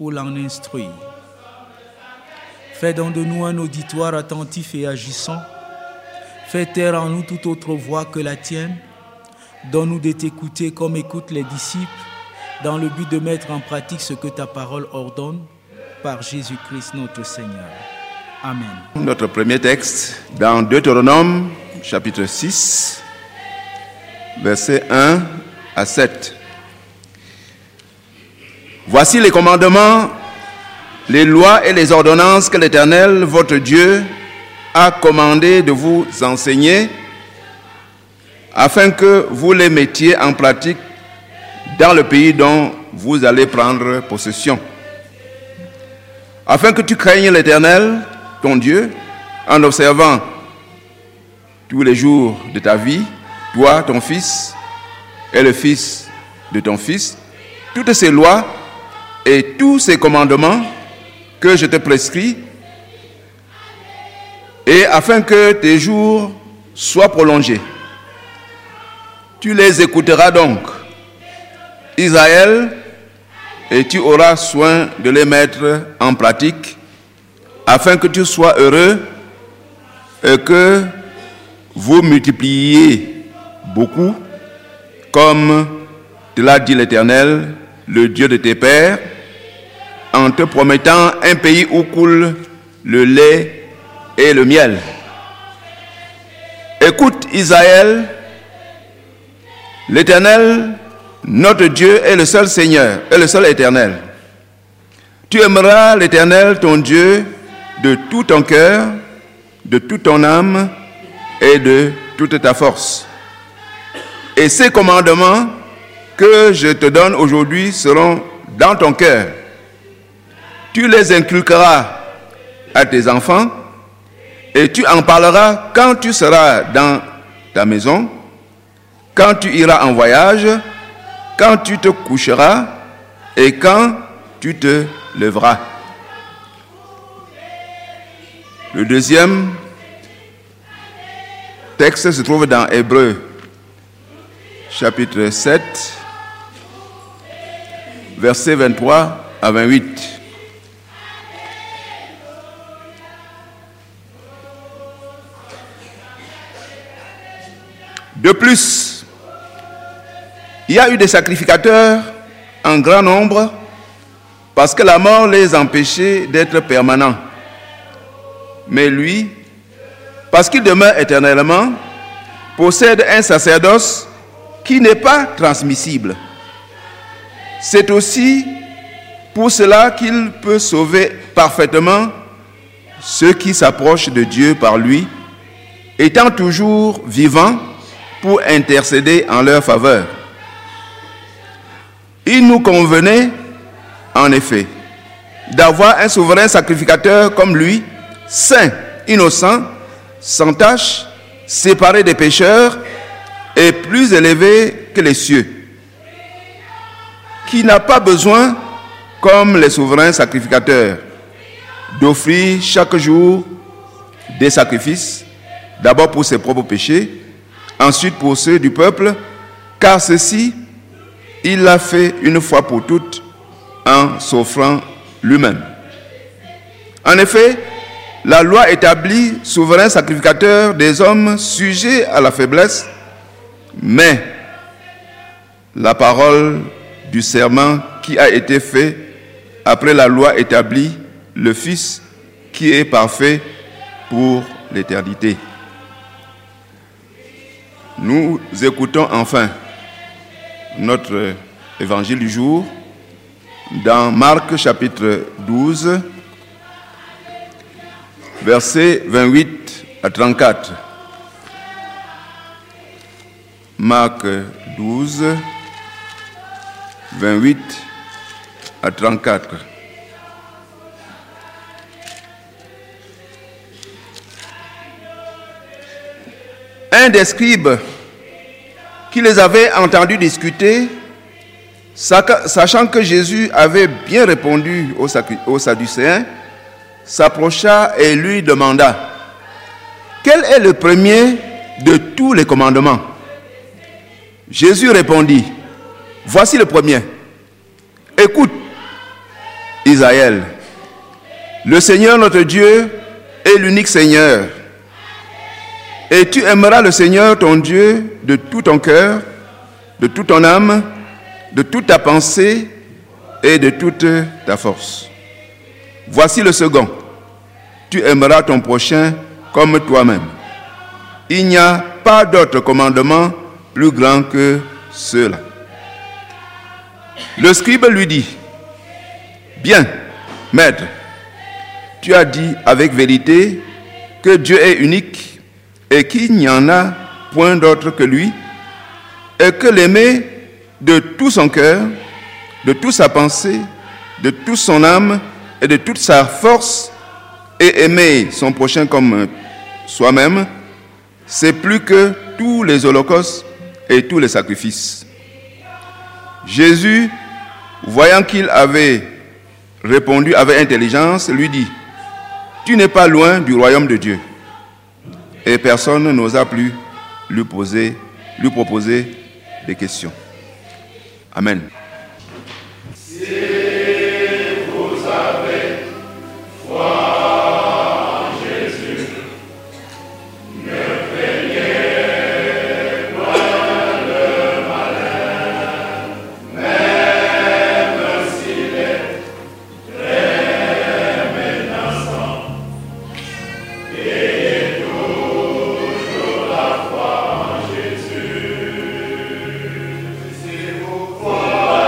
pour l'en instruire. Fais donc de nous un auditoire attentif et agissant. Fais taire en nous toute autre voix que la tienne. Donne-nous de t'écouter comme écoutent les disciples, dans le but de mettre en pratique ce que ta parole ordonne, par Jésus-Christ notre Seigneur. Amen. Notre premier texte, dans Deutéronome, chapitre 6, versets 1 à 7. Voici les commandements, les lois et les ordonnances que l'Éternel, votre Dieu, a commandé de vous enseigner, afin que vous les mettiez en pratique dans le pays dont vous allez prendre possession. Afin que tu craignes l'Éternel, ton Dieu, en observant tous les jours de ta vie, toi, ton fils, et le fils de ton fils, toutes ces lois et tous ces commandements que je te prescris, et afin que tes jours soient prolongés. Tu les écouteras donc, Israël, et tu auras soin de les mettre en pratique, afin que tu sois heureux et que vous multipliez beaucoup, comme te l'a dit l'Éternel, le Dieu de tes pères, en te promettant un pays où coule le lait et le miel. Écoute Israël, l'Éternel, notre Dieu, est le seul Seigneur, est le seul Éternel. Tu aimeras l'Éternel, ton Dieu, de tout ton cœur, de toute ton âme et de toute ta force. Et ces commandements que je te donne aujourd'hui seront dans ton cœur. Tu les inculqueras à tes enfants et tu en parleras quand tu seras dans ta maison, quand tu iras en voyage, quand tu te coucheras et quand tu te lèveras. Le deuxième texte se trouve dans Hébreux, chapitre 7, versets 23 à 28. De plus, il y a eu des sacrificateurs en grand nombre parce que la mort les empêchait d'être permanents. Mais lui, parce qu'il demeure éternellement, possède un sacerdoce qui n'est pas transmissible. C'est aussi pour cela qu'il peut sauver parfaitement ceux qui s'approchent de Dieu par lui, étant toujours vivant pour intercéder en leur faveur. Il nous convenait, en effet, d'avoir un souverain sacrificateur comme lui, saint, innocent, sans tache, séparé des pécheurs et plus élevé que les cieux, qui n'a pas besoin, comme les souverains sacrificateurs, d'offrir chaque jour des sacrifices, d'abord pour ses propres péchés, ensuite pour ceux du peuple, car ceci, il l'a fait une fois pour toutes en s'offrant lui-même. En effet, la loi établit souverain sacrificateur des hommes sujets à la faiblesse, mais la parole du serment qui a été fait après la loi établit le Fils qui est parfait pour l'éternité. Nous écoutons enfin notre évangile du jour dans Marc chapitre 12, versets 28 à 34. Marc 12, 28 à 34. Un des scribes qui les avait entendus discuter, sachant que Jésus avait bien répondu aux Sadducéens, s'approcha et lui demanda: quel est le premier de tous les commandements? Jésus répondit: voici le premier. Écoute, Israël. Le Seigneur notre Dieu est l'unique Seigneur. Et tu aimeras le Seigneur ton Dieu de tout ton cœur, de toute ton âme, de toute ta pensée et de toute ta force. Voici le second. Tu aimeras ton prochain comme toi-même. Il n'y a pas d'autre commandement plus grand que ceux-là. Le scribe lui dit, « Bien, maître, tu as dit avec vérité que Dieu est unique et qu'il n'y en a point d'autre que lui, et que l'aimer de tout son cœur, de toute sa pensée, de toute son âme et de toute sa force, et aimer son prochain comme soi-même, c'est plus que tous les holocaustes et tous les sacrifices. » Jésus, voyant qu'il avait répondu avec intelligence, lui dit, « Tu n'es pas loin du royaume de Dieu. » Et personne n'osa plus lui proposer des questions. Amen. Foi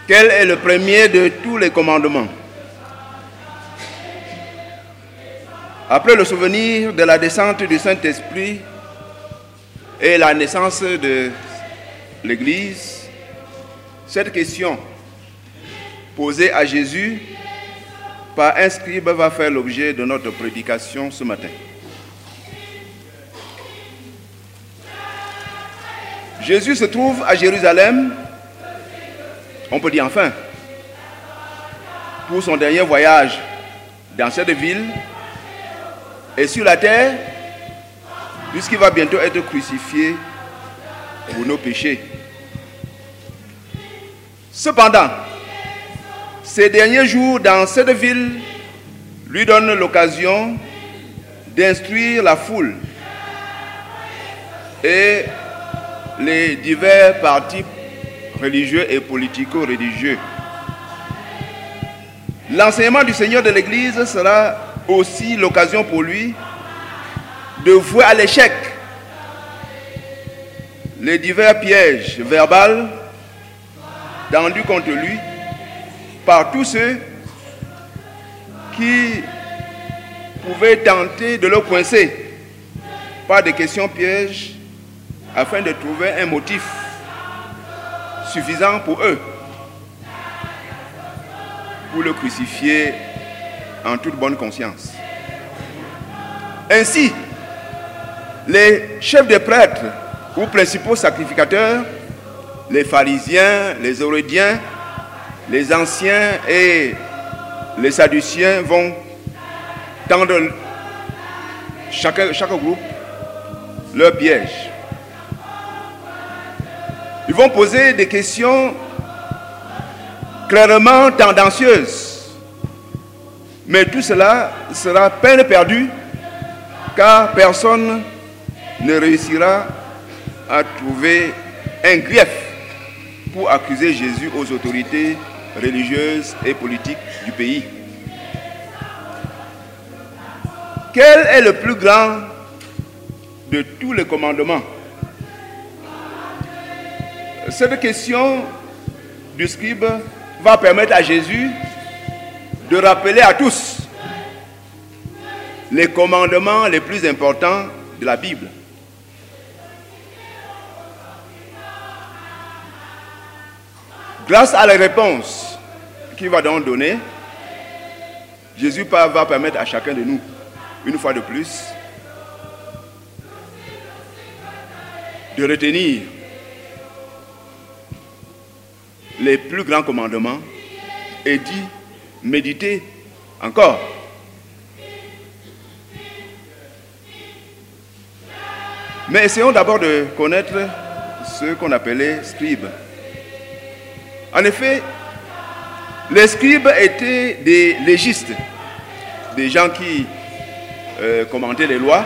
Quel est le premier de tous les commandements? Après le souvenir de la descente du Saint-Esprit et la naissance de l'Église, cette question posée à Jésus par un scribe va faire l'objet de notre prédication ce matin. Jésus se trouve à Jérusalem, on peut dire enfin, pour son dernier voyage dans cette ville et sur la terre, puisqu'il va bientôt être crucifié pour nos péchés. Cependant, ces derniers jours dans cette ville lui donnent l'occasion d'instruire la foule et les divers partis religieux et politico-religieux. L'enseignement du Seigneur de l'Église sera aussi l'occasion pour lui de vouer à l'échec les divers pièges verbaux tendus contre lui par tous ceux qui pouvaient tenter de le coincer par des questions pièges afin de trouver un motif suffisant pour eux pour le crucifier en toute bonne conscience. Ainsi, les chefs des prêtres ou principaux sacrificateurs, les pharisiens, les hérédiens, les anciens et les sadduciens vont tendre chaque groupe leur piège. Ils vont poser des questions clairement tendancieuses. Mais tout cela sera peine perdue car personne ne réussira à trouver un grief pour accuser Jésus aux autorités religieuses et politiques du pays. Quel est le plus grand de tous les commandements? Cette question du scribe va permettre à Jésus de rappeler à tous les commandements les plus importants de la Bible. Grâce à la réponse qu'il va donc donner, Jésus va permettre à chacun de nous, une fois de plus, de retenir les plus grands commandements et d'y méditer encore. Mais essayons d'abord de connaître ce qu'on appelait scribes. En effet, les scribes étaient des légistes, des gens qui commentaient les lois.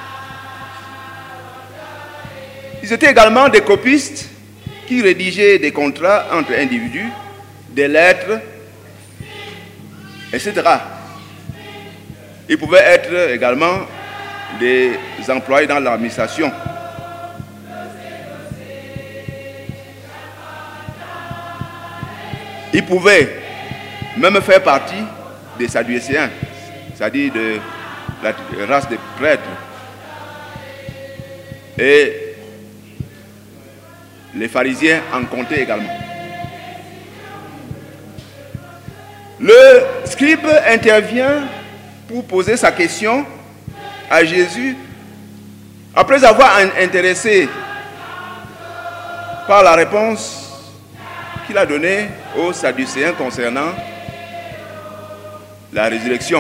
Ils étaient également des copistes qui rédigeaient des contrats entre individus, des lettres, etc. Ils pouvaient être également des employés dans l'administration. Ils pouvaient même faire partie des Sadducéens, c'est-à-dire de la race des prêtres. Et les pharisiens en comptaient également. Le scribe intervient pour poser sa question à Jésus après avoir intéressé par la réponse qu'il a donnée aux Sadducéens concernant la résurrection.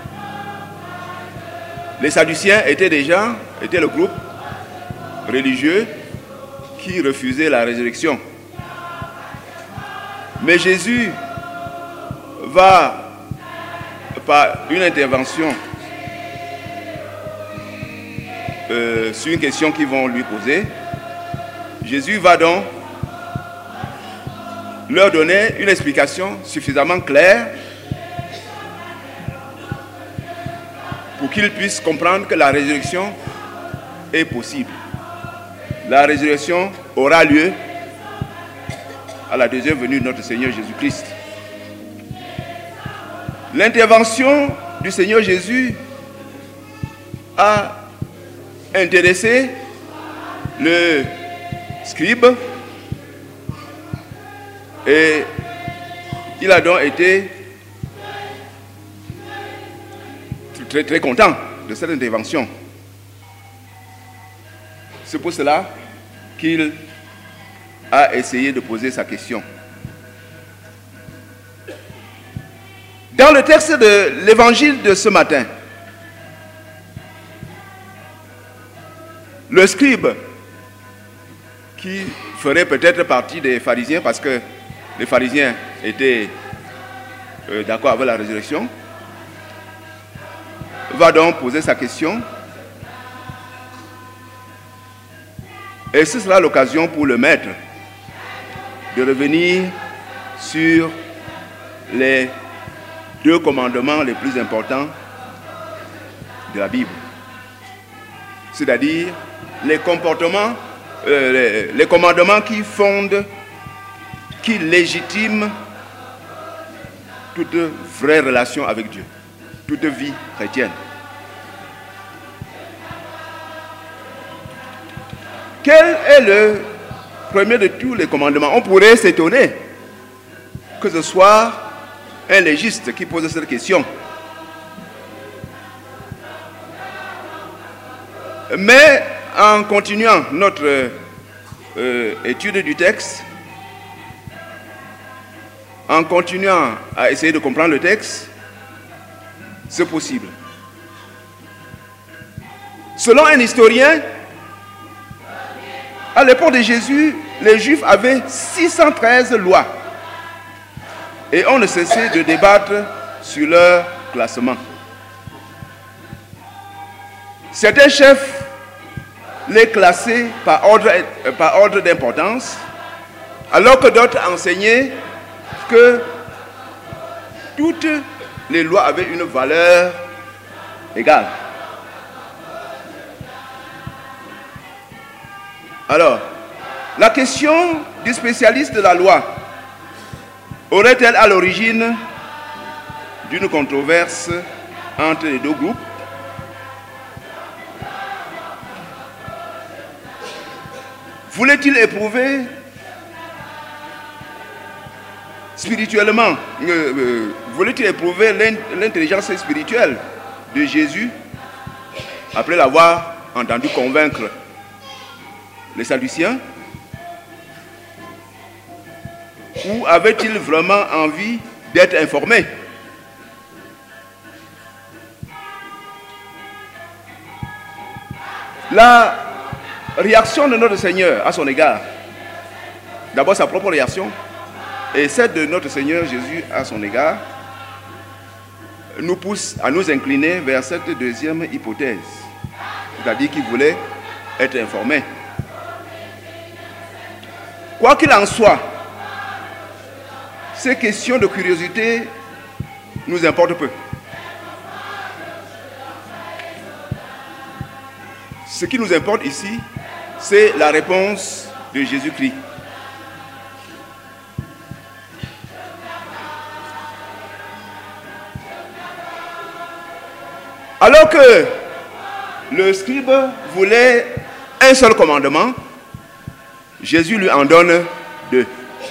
Les Sadducéens étaient le groupe religieux qui refusait la résurrection. Mais Jésus va, par une intervention sur une question qu'ils vont lui poser, Jésus va donc leur donner une explication suffisamment claire pour qu'ils puissent comprendre que la résurrection est possible. La résurrection aura lieu à la deuxième venue de notre Seigneur Jésus-Christ. L'intervention du Seigneur Jésus a intéressé le scribe et il a donc été très très content de cette intervention. C'est pour cela qu'il a essayé de poser sa question. Dans le texte de l'évangile de ce matin, le scribe, qui ferait peut-être partie des pharisiens, parce que les pharisiens étaient d'accord avec la résurrection, va donc poser sa question. Et ce sera l'occasion pour le maître de revenir sur les 2 commandements les plus importants de la Bible. C'est-à-dire les comportements, les commandements qui fondent, qui légitiment toute vraie relation avec Dieu, toute vie chrétienne. Quel est le premier de tous les commandements? On pourrait s'étonner que ce soit un légiste qui pose cette question. Mais en continuant notre étude du texte, en continuant à essayer de comprendre le texte, c'est possible. Selon un historien, à l'époque de Jésus, les Juifs avaient 613 lois. Et on ne cessait de débattre sur leur classement. Certains chefs les classaient par ordre d'importance, alors que d'autres enseignaient que toutes les lois avaient une valeur égale. Alors, la question du spécialiste de la loi aurait-elle à l'origine d'une controverse entre les 2 groupes? Voulait-il éprouver spirituellement, voulait-il éprouver l'intelligence spirituelle de Jésus après l'avoir entendu convaincre les Sadduciens? Ou avait-il vraiment envie d'être informé? La réaction de notre Seigneur à son égard, d'abord sa propre réaction, et celle de notre Seigneur Jésus à son égard, nous pousse à nous incliner vers cette deuxième hypothèse, c'est-à-dire qu'il voulait être informé. Quoi qu'il en soit, ces questions de curiosité nous importent peu. Ce qui nous importe ici, c'est la réponse de Jésus-Christ. Alors que le scribe voulait un seul commandement, Jésus lui en donne 2.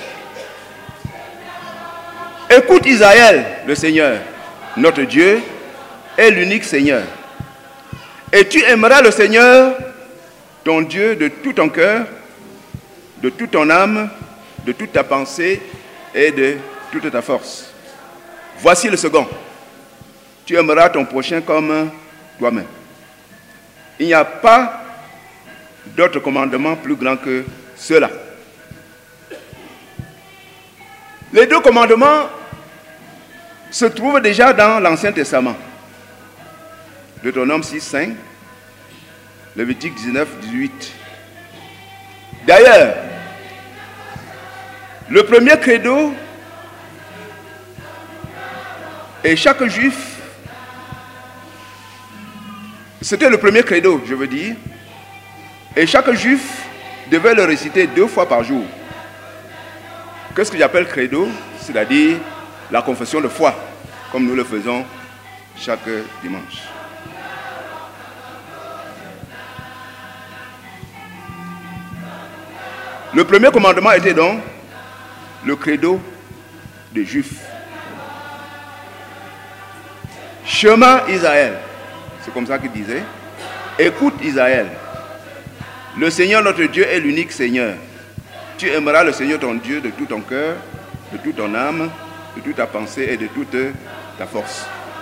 Écoute Israël, le Seigneur, notre Dieu, est l'unique Seigneur. Et tu aimeras le Seigneur, ton Dieu, de tout ton cœur, de toute ton âme, de toute ta pensée et de toute ta force. Voici le second. Tu aimeras ton prochain comme toi-même. Il n'y a pas d'autre commandement plus grand que cela. Les 2 commandements se trouvent déjà dans l'Ancien Testament. Deutéronome 6, 5, Lévitique 19, 18. D'ailleurs, le premier credo, et chaque juif, c'était le premier credo, je veux dire, et chaque juif devait le réciter 2 fois par jour. Qu'est-ce que j'appelle credo? C'est-à-dire la confession de foi, comme nous le faisons chaque dimanche. Le premier commandement était donc le credo des Juifs. Shema Israël, c'est comme ça qu'il disait. Écoute Israël, le Seigneur notre Dieu est l'unique Seigneur. Tu aimeras le Seigneur ton Dieu de tout ton cœur, de toute ton âme, de toute ta pensée et de toute ta force.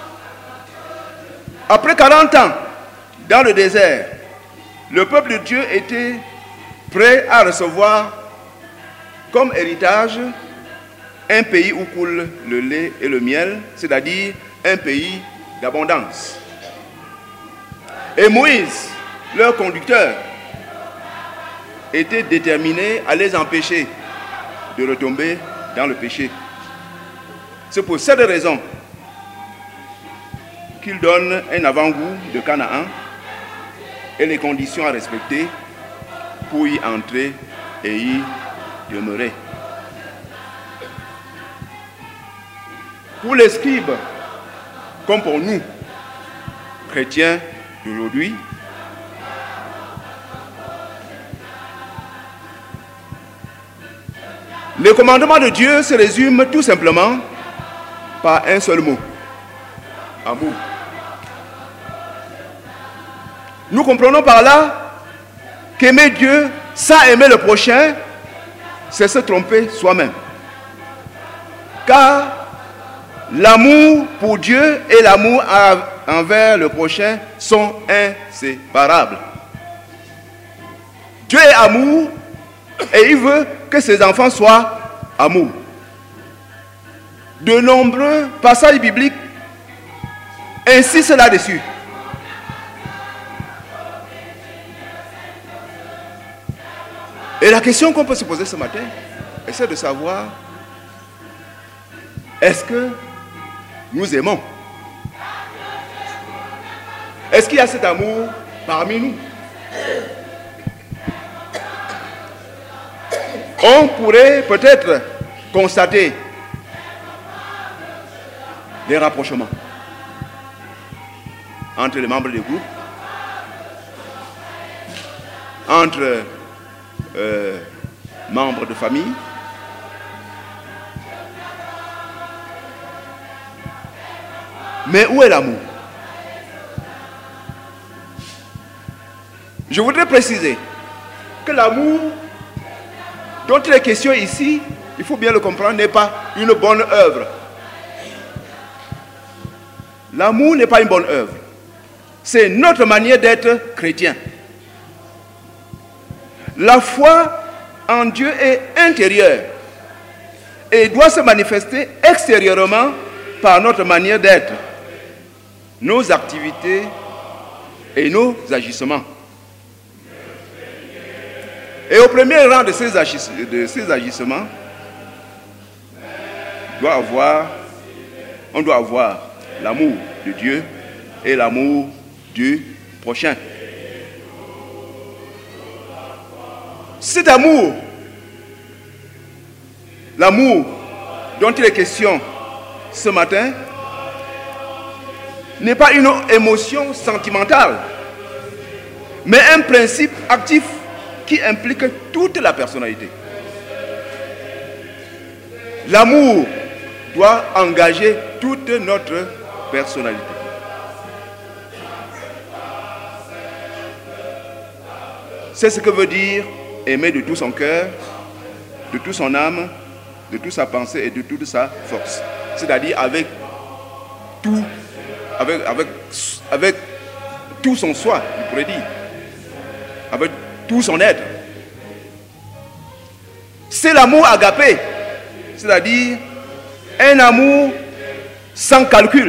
Après 40 ans, dans le désert, le peuple de Dieu était prêt à recevoir comme héritage un pays où coule le lait et le miel, c'est-à-dire un pays d'abondance. Et Moïse, leur conducteur, était déterminé à les empêcher de retomber dans le péché. C'est pour cette raison qu'il donne un avant-goût de Canaan et les conditions à respecter pour y entrer et y demeurer. Pour les scribes, comme pour nous, chrétiens d'aujourd'hui, le commandement de Dieu se résume tout simplement par un seul mot: amour. Nous comprenons par là qu'aimer Dieu sans aimer le prochain, c'est se tromper soi-même. Car l'amour pour Dieu et l'amour envers le prochain sont inséparables. Dieu est amour et il veut que ses enfants soient amour. De nombreux passages bibliques insistent là-dessus. Et la question qu'on peut se poser ce matin, c'est de savoir, est-ce que nous aimons? Est-ce qu'il y a cet amour parmi nous? On pourrait peut-être constater des rapprochements entre les membres du groupe, entre membres de famille, mais où est l'amour? Je voudrais préciser que l'amour dont il est question ici, il faut bien le comprendre, n'est pas une bonne œuvre. L'amour n'est pas une bonne œuvre. C'est notre manière d'être chrétien. La foi en Dieu est intérieure et doit se manifester extérieurement par notre manière d'être, nos activités et nos agissements. Et au premier rang de ces agissements, on doit avoir l'amour de Dieu et l'amour du prochain. Cet amour, l'amour dont il est question ce matin, n'est pas une émotion sentimentale, mais un principe actif qui implique toute la personnalité. L'amour doit engager toute notre personnalité. C'est ce que veut dire aimer de tout son cœur, de toute son âme, de toute sa pensée et de toute sa force. C'est-à-dire avec tout, avec tout son soi, il pourrait dire. Avec tout son être. C'est l'amour agapé, c'est-à-dire un amour sans calcul.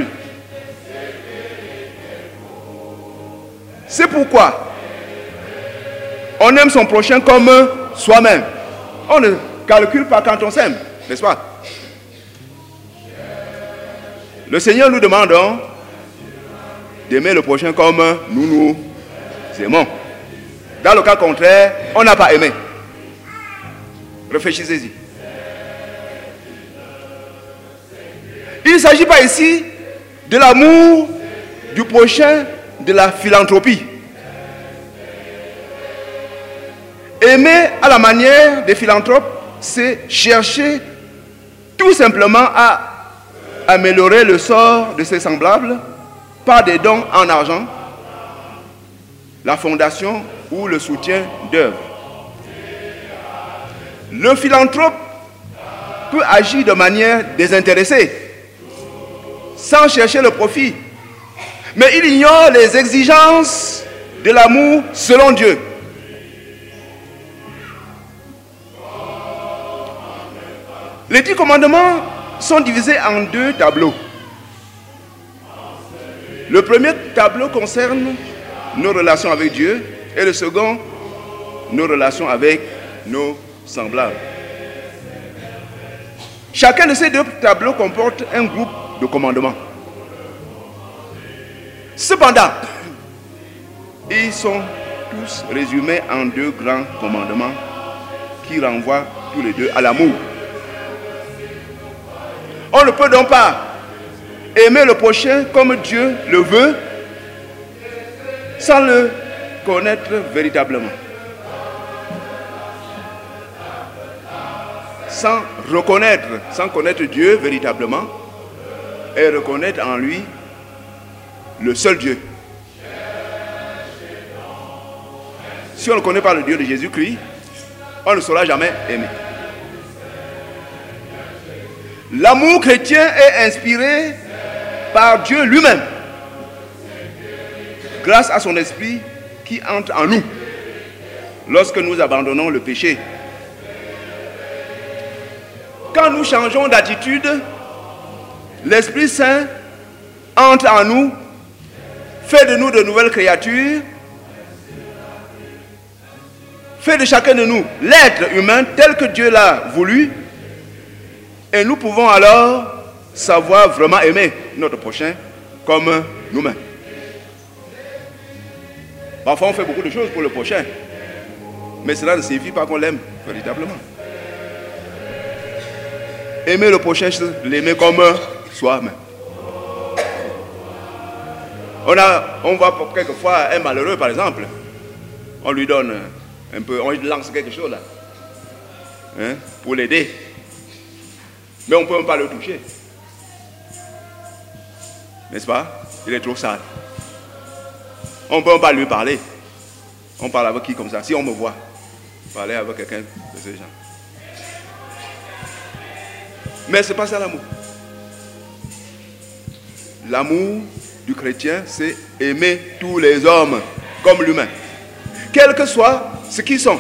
C'est pourquoi on aime son prochain comme soi-même. On ne calcule pas quand on s'aime, n'est-ce pas? Le Seigneur nous demande d'aimer le prochain comme nous aimons. Dans le cas contraire, on n'a pas aimé. Réfléchissez-y. Il ne s'agit pas ici de l'amour du prochain, de la philanthropie. Aimer à la manière des philanthropes, c'est chercher tout simplement à améliorer le sort de ses semblables par des dons en argent, la fondation ou le soutien d'œuvres. Le philanthrope peut agir de manière désintéressée, sans chercher le profit, mais il ignore les exigences de l'amour selon Dieu. Les 10 commandements sont divisés en 2 tableaux. Le premier tableau concerne nos relations avec Dieu et le second, nos relations avec nos semblables. Chacun de ces 2 tableaux comporte un groupe de commandements. Cependant, ils sont tous résumés en 2 grands commandements qui renvoient tous les 2 à l'amour. On ne peut donc pas aimer le prochain comme Dieu le veut sans le connaître véritablement. Sans connaître Dieu véritablement et reconnaître en lui le seul Dieu. Si on ne connaît pas le Dieu de Jésus-Christ, on ne saura jamais aimer. L'amour chrétien est inspiré par Dieu lui-même, grâce à son esprit qui entre en nous lorsque nous abandonnons le péché. Quand nous changeons d'attitude, l'Esprit Saint entre en nous, fait de nous de nouvelles créatures, fait de chacun de nous l'être humain tel que Dieu l'a voulu, et nous pouvons alors savoir vraiment aimer notre prochain comme nous-mêmes. Parfois on fait beaucoup de choses pour le prochain, mais cela ne signifie pas qu'on l'aime véritablement. Aimer le prochain, c'est l'aimer comme soi-même. On voit quelquefois un malheureux, par exemple, on lui donne un peu, on lui lance quelque chose là, pour l'aider. Mais on ne peut même pas le toucher. N'est-ce pas? Il est trop sale. On ne peut même pas lui parler. On parle avec qui comme ça? Si on me voit, parler avec quelqu'un de ces gens. Mais ce n'est pas ça l'amour. L'amour du chrétien, c'est aimer tous les hommes comme l'humain, quel que soit ce qu'ils sont,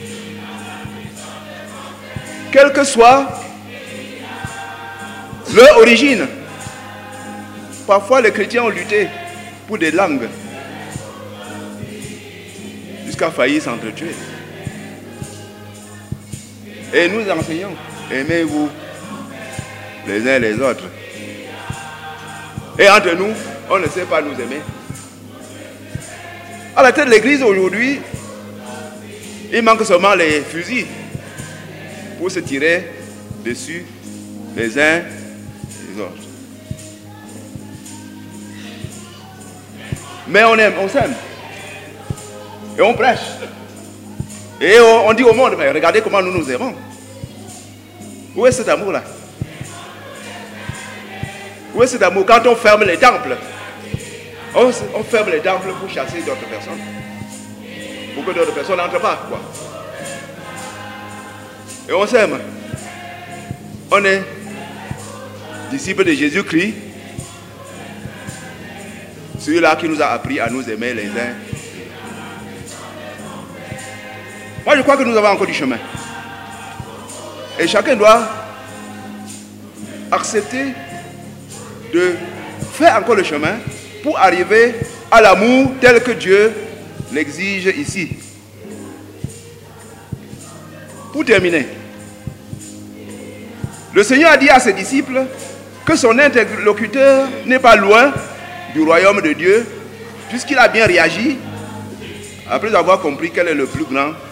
quelle que soit leur origine. Parfois les chrétiens ont lutté pour des langues jusqu'à faillir s'entretuer. Et nous enseignons, aimez-vous les uns les autres. Et entre nous, on ne sait pas nous aimer. À la tête de l'église aujourd'hui, il manque seulement les fusils pour se tirer dessus les uns les autres. Mais on aime, on s'aime. Et on prêche. Et on dit au monde, mais regardez comment nous nous aimons. Où est cet amour-là? Où est cet amour? Quand on ferme les temples, on ferme les temples pour chasser d'autres personnes. Pour que d'autres personnes n'entrent pas, quoi. Et on s'aime. On est disciples de Jésus-Christ, celui-là qui nous a appris à nous aimer les uns. Moi, je crois que nous avons encore du chemin. Et chacun doit accepter de faire encore le chemin pour arriver à l'amour tel que Dieu l'exige ici. Pour terminer, le Seigneur a dit à ses disciples que son interlocuteur n'est pas loin du royaume de Dieu, puisqu'il a bien réagi après avoir compris quel est le plus grand